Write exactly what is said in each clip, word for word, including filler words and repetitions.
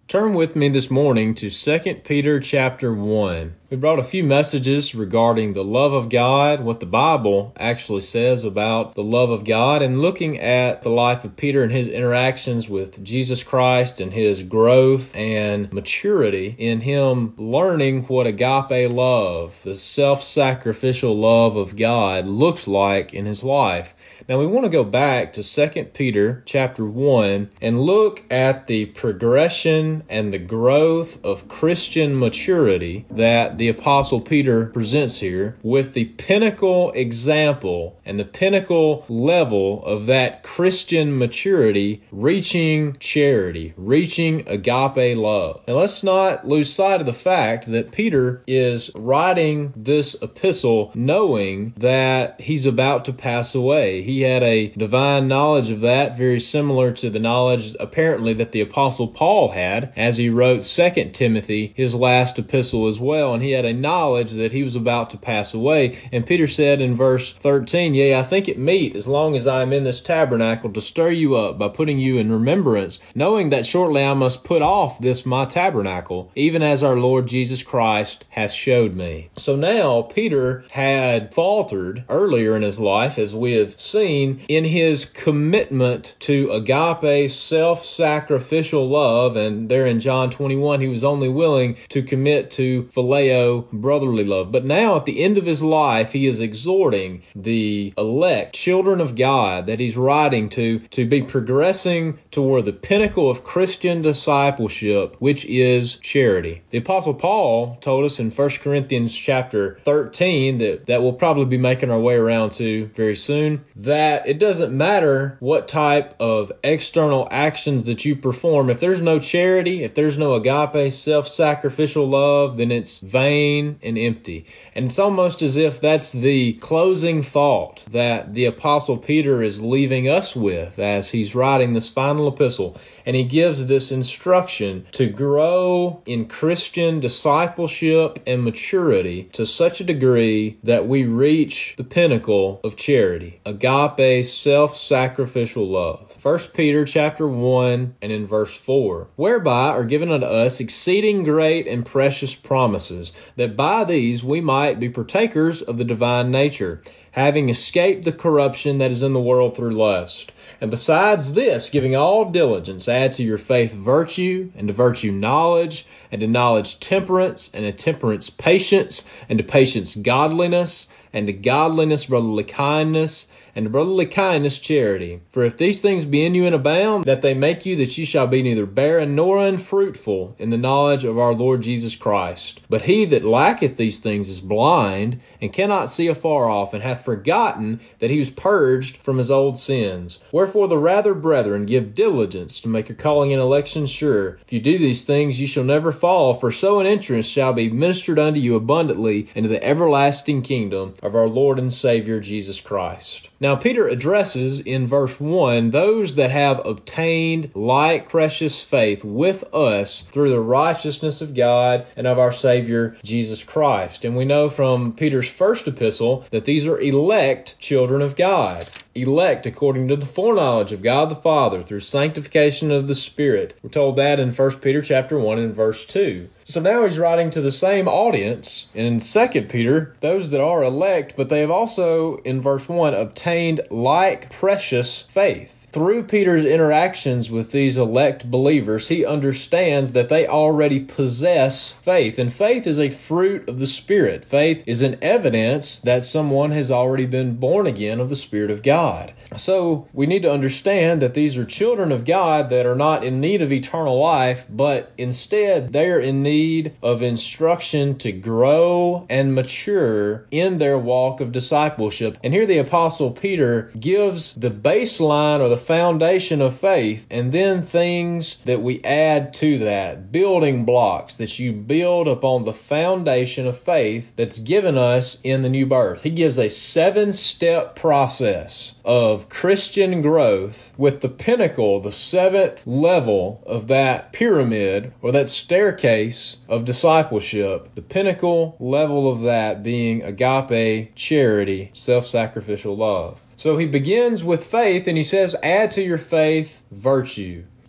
Turn with me this morning to Second Peter chapter one. We brought a few messages regarding the love of God, what the Bible actually says about the love of God, and looking at the life of Peter and his interactions with Jesus Christ and his growth and maturity in him learning what agape love, the self-sacrificial love of God, looks like in his life. Now we want to go back to Second Peter chapter one and look at the progression and the growth of Christian maturity that the Apostle Peter presents here, with the pinnacle example and the pinnacle level of that Christian maturity reaching charity, reaching agape love. Now let's not lose sight of the fact that Peter is writing this epistle knowing that he's about to pass away. He had a divine knowledge of that, very similar to the knowledge apparently that the Apostle Paul had as he wrote Second Timothy, his last epistle as well, and he had a knowledge that he was about to pass away. And Peter said in verse thirteen, "Yea, I think it meet, as long as I am in this tabernacle, to stir you up by putting you in remembrance, knowing that shortly I must put off this my tabernacle, even as our Lord Jesus Christ hath showed me." So now Peter had faltered earlier in his life, as we have seen, in his commitment to agape, self-sacrificial love, and there in John twenty-one, he was only willing to commit to phileo, brotherly love. But now at the end of his life, he is exhorting the elect children of God that he's writing to to be progressing toward the pinnacle of Christian discipleship, which is charity. The Apostle Paul told us in First Corinthians chapter thirteen, that, that we'll probably be making our way around to very soon, that it doesn't matter what type of external actions that you perform. If there's no charity, if there's no agape, self-sacrificial love, then it's vain and empty. And it's almost as if that's the closing thought that the Apostle Peter is leaving us with as he's writing this final epistle. And he gives this instruction to grow in Christian discipleship and maturity to such a degree that we reach the pinnacle of charity, agape, self-sacrificial love. First Peter chapter one and in verse four, "Whereby are given unto us exceeding great and precious promises, that by these we might be partakers of the divine nature, having escaped the corruption that is in the world through lust. And besides this, giving all diligence, add to your faith virtue, and to virtue knowledge, and to knowledge temperance, and to temperance patience, and to patience godliness, and to godliness brotherly kindness, and to brotherly kindness charity. For if these things be in you and abound, that they make you that ye shall be neither barren nor unfruitful in the knowledge of our Lord Jesus Christ. But he that lacketh these things is blind, and cannot see afar off, and hath forgotten that he was purged from his old sins. Wherefore the rather, brethren, give diligence to make your calling and election sure. If you do these things, you shall never fall, for so an entrance shall be ministered unto you abundantly into the everlasting kingdom of our Lord and Savior Jesus Christ." Now Peter addresses in verse one those that have obtained like precious faith with us through the righteousness of God and of our Savior Jesus Christ. And we know from Peter's first epistle that these are elect children of God. Elect according to the foreknowledge of God the Father through sanctification of the Spirit. We're told that in First Peter chapter one and verse two. So now he's writing to the same audience in Second Peter, those that are elect, but they have also, in verse one, obtained like precious faith. Through Peter's interactions with these elect believers, he understands that they already possess faith. And faith is a fruit of the Spirit. Faith is an evidence that someone has already been born again of the Spirit of God. So we need to understand that these are children of God that are not in need of eternal life, but instead they are in need of instruction to grow and mature in their walk of discipleship. And here the Apostle Peter gives the baseline or the foundation of faith, and then things that we add to that, building blocks that you build upon the foundation of faith that's given us in the new birth. He gives a seven-step process of Christian growth, with the pinnacle, the seventh level of that pyramid or that staircase of discipleship, the pinnacle level of that being agape, charity, self-sacrificial love. So he begins with faith and he says, add to your faith virtue.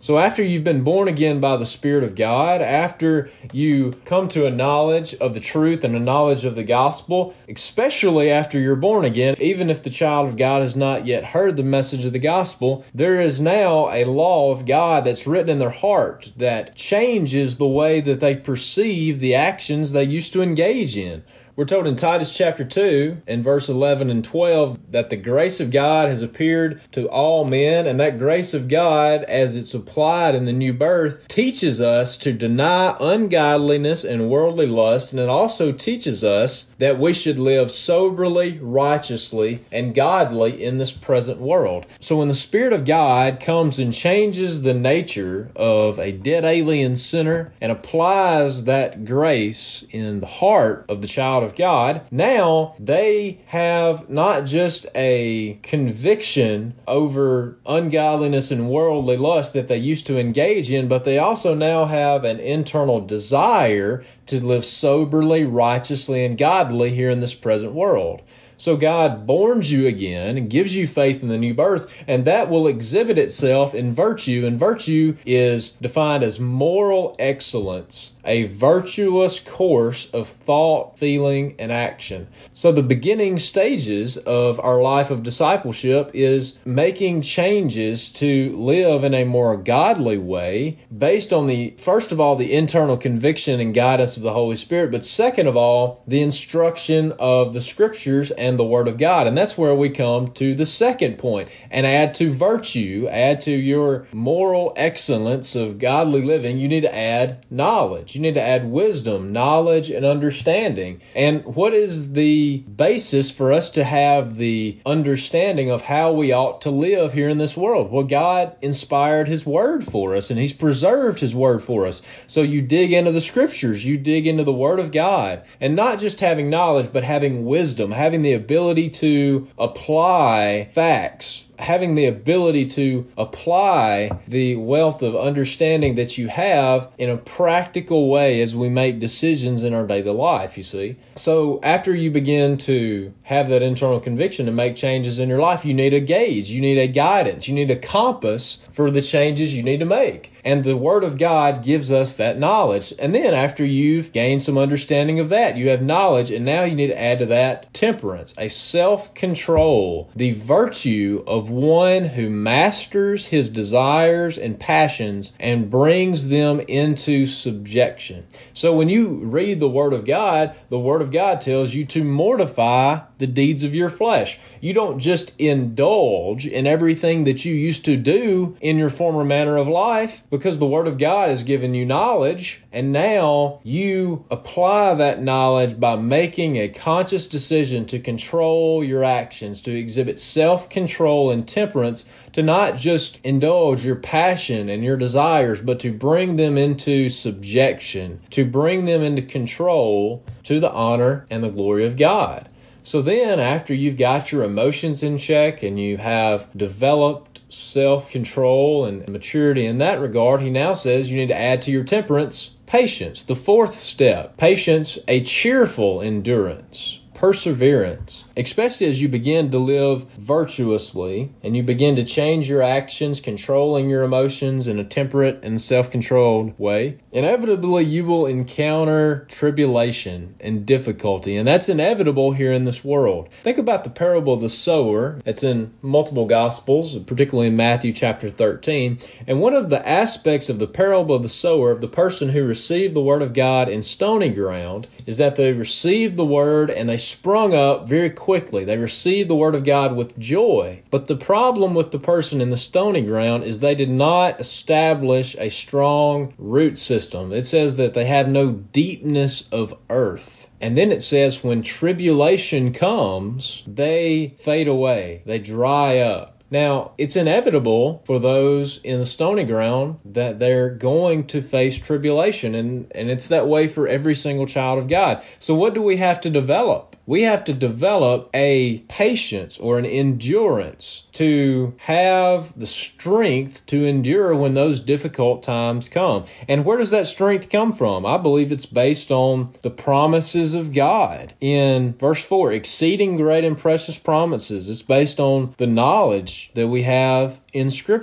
So after you've been born again by the Spirit of God, after you come to a knowledge of the truth and a knowledge of the gospel, especially after you're born again, even if the child of God has not yet heard the message of the gospel, there is now a law of God that's written in their heart that changes the way that they perceive the actions they used to engage in. We're told in Titus chapter two, in verse eleven and twelve, that the grace of God has appeared to all men, and that grace of God, as it's applied in the new birth, teaches us to deny ungodliness and worldly lust, and it also teaches us that we should live soberly, righteously, and godly in this present world. So when the Spirit of God comes and changes the nature of a dead alien sinner and applies that grace in the heart of the child of God, now they have not just a conviction over ungodliness and worldly lust that they used to engage in, but they also now have an internal desire to live soberly, righteously, and godly here in this present world. So God borns you again and gives you faith in the new birth, and that will exhibit itself in virtue. And virtue is defined as moral excellence, a virtuous course of thought, feeling, and action. So the beginning stages of our life of discipleship is making changes to live in a more godly way based on the, first of all, the internal conviction and guidance of the Holy Spirit, but second of all, the instruction of the Scriptures and the Word of God. And that's where we come to the second point. And add to virtue, add to your moral excellence of godly living, you need to add knowledge. You need to add wisdom, knowledge, and understanding. And what is the basis for us to have the understanding of how we ought to live here in this world? Well, God inspired His Word for us, and He's preserved His Word for us. So you dig into the Scriptures, you dig into the Word of God, and not just having knowledge, but having wisdom, having the ability to apply facts, having the ability to apply the wealth of understanding that you have in a practical way as we make decisions in our daily life, you see. So after you begin to have that internal conviction to make changes in your life, you need a gauge, you need a guidance, you need a compass for the changes you need to make. And the Word of God gives us that knowledge. And then after you've gained some understanding of that, you have knowledge, and now you need to add to that temperance, a self-control, the virtue of one who masters his desires and passions and brings them into subjection. So when you read the Word of God, the Word of God tells you to mortify the deeds of your flesh. You don't just indulge in everything that you used to do in your former manner of life, because the Word of God has given you knowledge, and now you apply that knowledge by making a conscious decision to control your actions, to exhibit self-control and temperance, to not just indulge your passion and your desires, but to bring them into subjection, to bring them into control to the honor and the glory of God. So then, after you've got your emotions in check and you have developed self-control and maturity in that regard, he now says you need to add to your temperance patience. The fourth step, patience, a cheerful endurance, perseverance, especially as you begin to live virtuously and you begin to change your actions, controlling your emotions in a temperate and self-controlled way. Inevitably, you will encounter tribulation and difficulty, and that's inevitable here in this world. Think about the parable of the sower. It's in multiple Gospels, particularly in Matthew chapter thirteen. And one of the aspects of the parable of the sower, of the person who received the Word of God in stony ground, is that they received the Word and they sprung up very quickly. They received the Word of God with joy. But the problem with the person in the stony ground is they did not establish a strong root system. It says that they have no deepness of earth. And then it says when tribulation comes, they fade away. They dry up. Now, it's inevitable for those in the stony ground that they're going to face tribulation, and, and it's that way for every single child of God. So what do we have to develop? We have to develop a patience or an endurance to have the strength to endure when those difficult times come. And where does that strength come from? I believe it's based on the promises of God. In verse four, exceeding great and precious promises. It's based on the knowledge that we have in Scripture.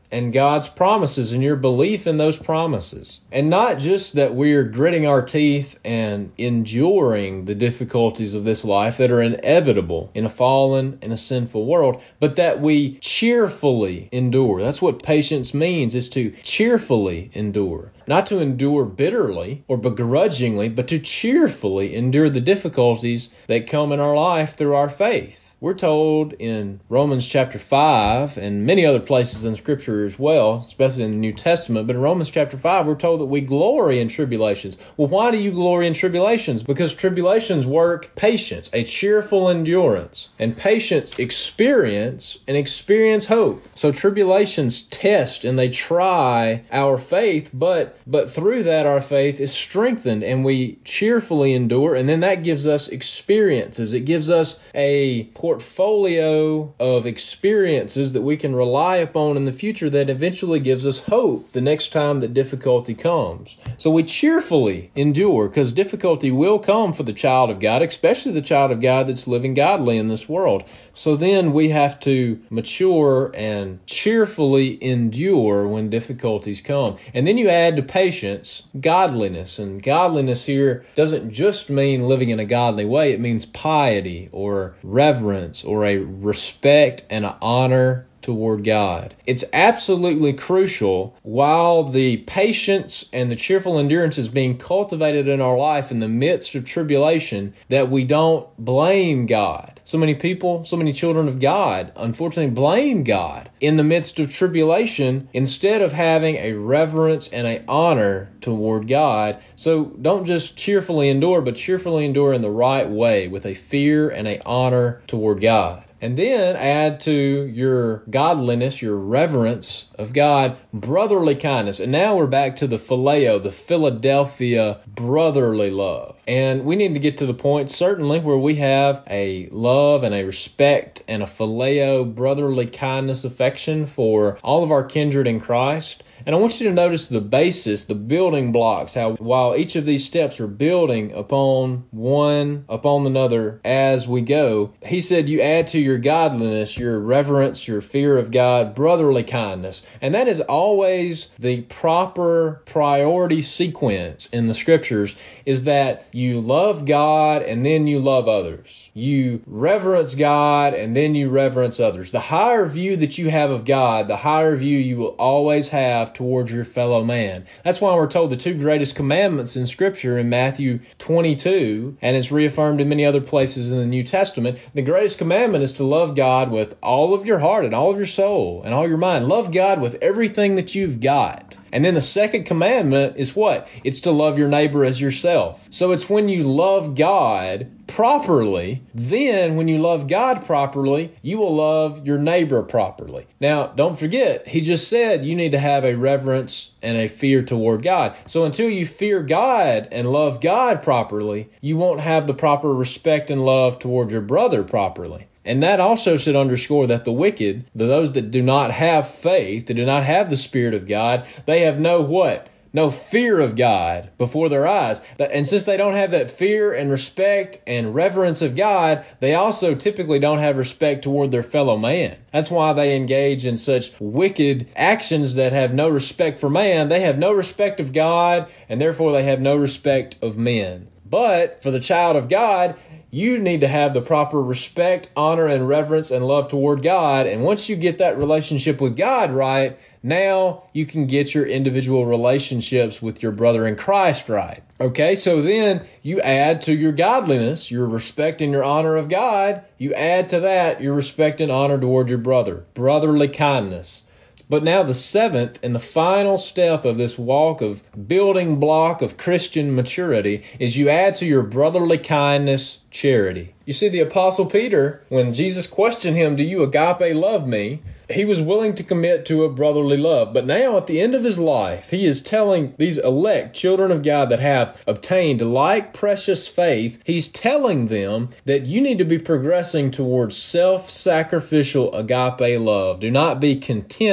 and God's promises and your belief in those promises. And not just that we're gritting our teeth and enduring the difficulties of this life that are inevitable in a fallen and a sinful world, but that we cheerfully endure. That's what patience means, is to cheerfully endure. Not to endure bitterly or begrudgingly, but to cheerfully endure the difficulties that come in our life through our faith. We're told in Romans chapter five and many other places in Scripture as well, especially in the New Testament, but in Romans chapter five, we're told that we glory in tribulations. Well, why do you glory in tribulations? Because tribulations work patience, a cheerful endurance, and patience experience and experience hope. So tribulations test and they try our faith, but but through that our faith is strengthened and we cheerfully endure, and then that gives us experiences. It gives us a portfolio of experiences that we can rely upon in the future that eventually gives us hope the next time that difficulty comes. So we cheerfully endure because difficulty will come for the child of God, especially the child of God that's living godly in this world. So then we have to mature and cheerfully endure when difficulties come. And then you add to patience godliness. And godliness here doesn't just mean living in a godly way. It means piety or reverence or a respect and an honor toward God. It's absolutely crucial while the patience and the cheerful endurance is being cultivated in our life in the midst of tribulation that we don't blame God. So many people, so many children of God, unfortunately blame God in the midst of tribulation instead of having a reverence and an honor toward God. So don't just cheerfully endure, but cheerfully endure in the right way with a fear and an honor toward God. And then add to your godliness, your reverence of God, brotherly kindness. And now we're back to the phileo, the Philadelphia brotherly love. And we need to get to the point, certainly, where we have a love and a respect and a phileo, brotherly kindness, affection for all of our kindred in Christ. And I want you to notice the basis, the building blocks, how while each of these steps are building upon one, upon another as we go. He said you add to your godliness, your reverence, your fear of God, brotherly kindness. And that is always the proper priority sequence in the Scriptures, is that you love God and then you love others. You reverence God and then you reverence others. The higher view that you have of God, the higher view you will always have towards your fellow man. That's why we're told the two greatest commandments in Scripture in Matthew twenty-two, and it's reaffirmed in many other places in the New Testament. The greatest commandment is to love God with all of your heart and all of your soul and all your mind. Love God with everything that you've got. And then the second commandment is what? It's to love your neighbor as yourself. So it's when you love God properly, then when you love God properly, you will love your neighbor properly. Now, don't forget, he just said you need to have a reverence and a fear toward God. So until you fear God and love God properly, you won't have the proper respect and love toward your brother properly. And that also should underscore that the wicked, those that do not have faith, that do not have the Spirit of God, they have no what? No fear of God before their eyes. And since they don't have that fear and respect and reverence of God, they also typically don't have respect toward their fellow man. That's why they engage in such wicked actions that have no respect for man. They have no respect of God, and therefore they have no respect of men. But for the child of God, you need to have the proper respect, honor, and reverence and love toward God. And once you get that relationship with God right, now you can get your individual relationships with your brother in Christ right. Okay, so then you add to your godliness, your respect and your honor of God, you add to that your respect and honor toward your brother, brotherly kindness. But now the seventh and the final step of this walk of building block of Christian maturity is you add to your brotherly kindness charity. You see, the Apostle Peter, when Jesus questioned him, do you agape love me? He was willing to commit to a brotherly love. But now at the end of his life, he is telling these elect children of God that have obtained like precious faith, he's telling them that you need to be progressing towards self-sacrificial agape love. Do not be content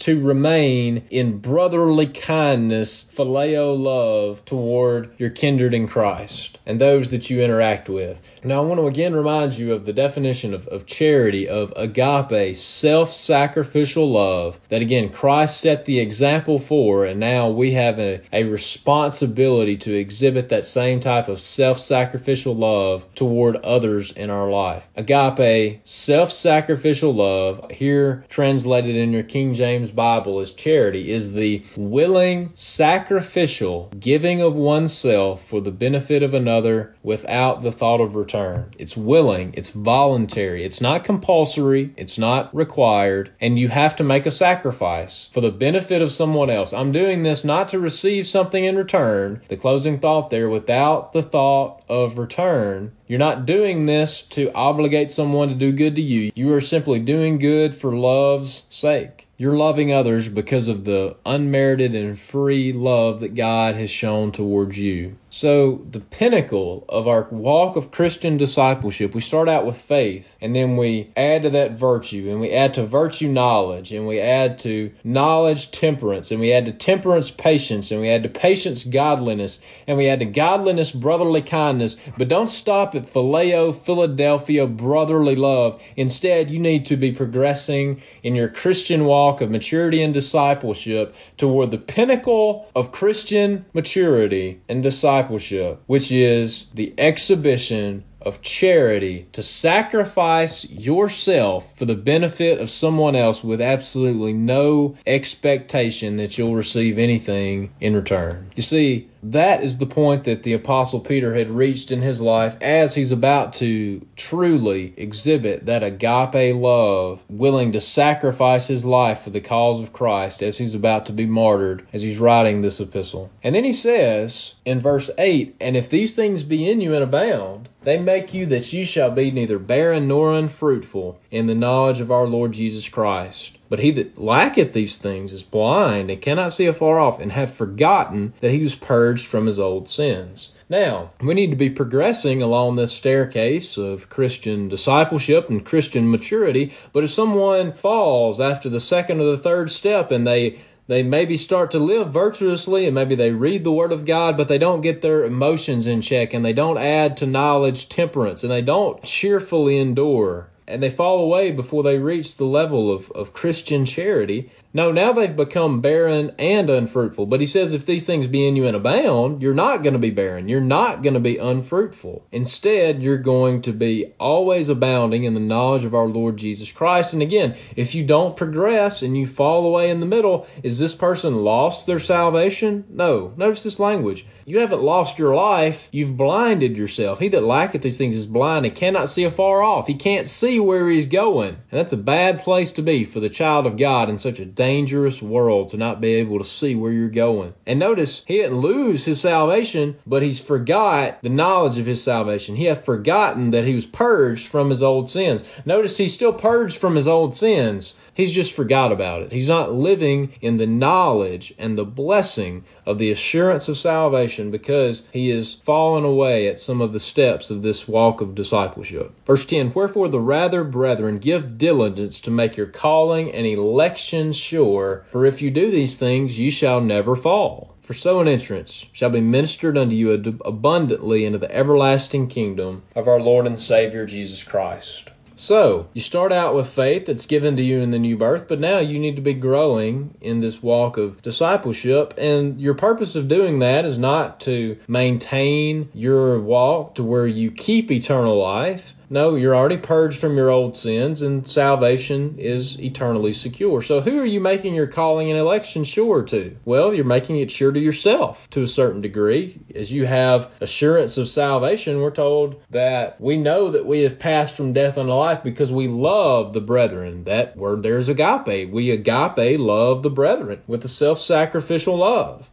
to remain in brotherly kindness, phileo love toward your kindred in Christ and those that you interact with. Now, I want to again remind you of the definition of, of charity, of agape, self-sacrificial love, that again, Christ set the example for, and now we have a, a responsibility to exhibit that same type of self-sacrificial love toward others in our life. Agape, self-sacrificial love, here translated in your King James Bible as charity, is the willing, sacrificial giving of oneself for the benefit of another without the thought of return. It's willing, it's voluntary, it's not compulsory, it's not required, and you have to make a sacrifice for the benefit of someone else. I'm doing this not to receive something in return. The closing thought there, without the thought of return. You're not doing this to obligate someone to do good to you. You are simply doing good for love's sake. You're loving others because of the unmerited and free love that God has shown towards you. So the pinnacle of our walk of Christian discipleship, we start out with faith, and then we add to that virtue, and we add to virtue knowledge, and we add to knowledge temperance, and we add to temperance patience, and we add to patience godliness, and we add to godliness brotherly kindness. But don't stop at phileo, Philadelphia, brotherly love. Instead, you need to be progressing in your Christian walk of maturity and discipleship toward the pinnacle of Christian maturity and discipleship, which is the exhibition of charity, to sacrifice yourself for the benefit of someone else with absolutely no expectation that you'll receive anything in return. You see, that is the point that the Apostle Peter had reached in his life as he's about to truly exhibit that agape love, willing to sacrifice his life for the cause of Christ as he's about to be martyred, as he's writing this epistle. And then he says in verse eight, "And if these things be in you and abound, they make you that you shall be neither barren nor unfruitful in the knowledge of our Lord Jesus Christ. But he that lacketh these things is blind and cannot see afar off, and hath forgotten that he was purged from his old sins." Now, we need to be progressing along this staircase of Christian discipleship and Christian maturity, but if someone falls after the second or the third step and they They maybe start to live virtuously, and maybe they read the Word of God, but they don't get their emotions in check, and they don't add to knowledge temperance, and they don't cheerfully endure, and they fall away before they reach the level of, of Christian charity. No, now they've become barren and unfruitful. But he says if these things be in you and abound, you're not going to be barren. You're not going to be unfruitful. Instead, you're going to be always abounding in the knowledge of our Lord Jesus Christ. And again, if you don't progress and you fall away in the middle, is this person lost their salvation? No. Notice this language. You haven't lost your life. You've blinded yourself. He that lacketh these things is blind and cannot see afar off. He can't see where he's going. And that's a bad place to be for the child of God in such a dangerous world, to not be able to see where you're going. And notice, he didn't lose his salvation, but he's forgot the knowledge of his salvation. He hath forgotten that he was purged from his old sins. Notice he's still purged from his old sins. He's just forgot about it. He's not living in the knowledge and the blessing of the assurance of salvation because he is fallen away at some of the steps of this walk of discipleship. Verse ten, "Wherefore the rather, brethren, give diligence to make your calling and election sure, for if you do these things, you shall never fall. For so an entrance shall be ministered unto you abundantly into the everlasting kingdom of our Lord and Savior Jesus Christ." So, you start out with faith that's given to you in the new birth, but now you need to be growing in this walk of discipleship, and your purpose of doing that is not to maintain your walk to where you keep eternal life. No, you're already purged from your old sins, and salvation is eternally secure. So who are you making your calling and election sure to? Well, you're making it sure to yourself to a certain degree. As you have assurance of salvation, we're told that we know that we have passed from death unto life because we love the brethren. That word there is agape. We agape love the brethren with a self-sacrificial love.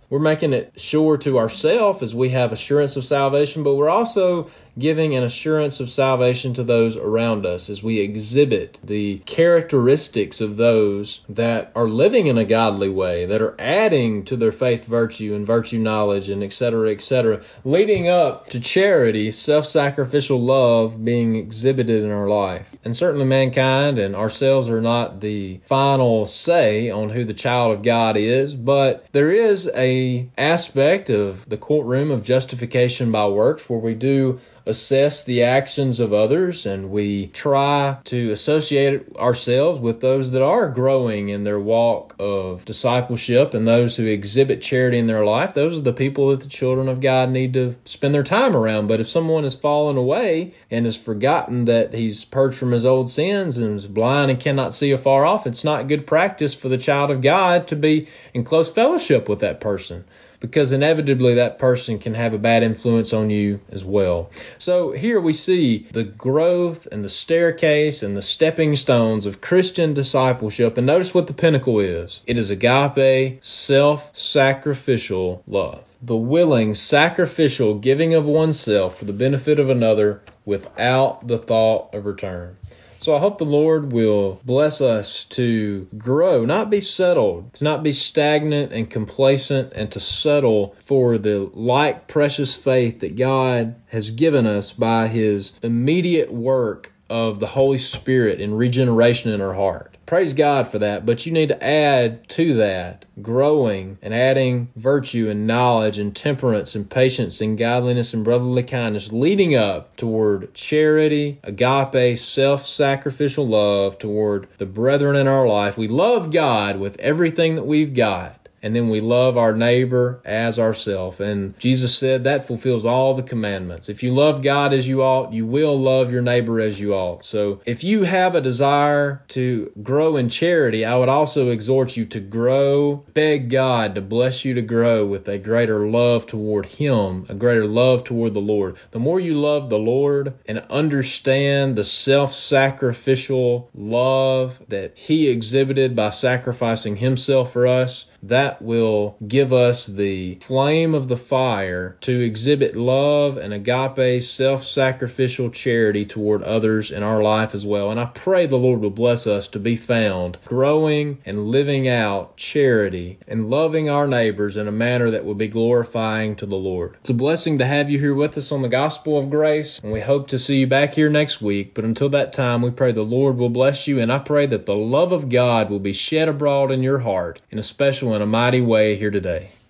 we're making it sure to ourselves as we have assurance of salvation, but we're also giving an assurance of salvation to those around us as we exhibit the characteristics of those that are living in a godly way, that are adding to their faith virtue and virtue knowledge and et cetera, et cetera, leading up to charity, self-sacrificial love being exhibited in our life. And certainly mankind and ourselves are not the final say on who the child of God is, but there is a aspect of the courtroom of justification by works where we do assess the actions of others and we try to associate ourselves with those that are growing in their walk of discipleship and those who exhibit charity in their life. Those are the people that the children of God need to spend their time around. But if someone has fallen away and has forgotten that he's purged from his old sins and is blind and cannot see afar off, it's not good practice for the child of God to be in close fellowship with that person, because inevitably that person can have a bad influence on you as well. So here we see the growth and the staircase and the stepping stones of Christian discipleship. And notice what the pinnacle is. It is agape, self-sacrificial love. The willing, sacrificial giving of oneself for the benefit of another without the thought of return. So I hope the Lord will bless us to grow, not be settled, to not be stagnant and complacent, and to settle for the like precious faith that God has given us by His immediate work of the Holy Spirit in regeneration in our heart. Praise God for that, but you need to add to that growing and adding virtue and knowledge and temperance and patience and godliness and brotherly kindness, leading up toward charity, agape, self-sacrificial love toward the brethren in our life. We love God with everything that we've got. And then we love our neighbor as ourselves. And Jesus said that fulfills all the commandments. If you love God as you ought, you will love your neighbor as you ought. So if you have a desire to grow in charity, I would also exhort you to grow. Beg God to bless you to grow with a greater love toward Him, a greater love toward the Lord. The more you love the Lord and understand the self-sacrificial love that He exhibited by sacrificing Himself for us, that will give us the flame of the fire to exhibit love and agape, self-sacrificial charity toward others in our life as well. And I pray the Lord will bless us to be found growing and living out charity and loving our neighbors in a manner that will be glorifying to the Lord. It's a blessing to have you here with us on the Gospel of Grace, and we hope to see you back here next week. But until that time, we pray the Lord will bless you, and I pray that the love of God will be shed abroad in your heart in a special in a mighty way here today.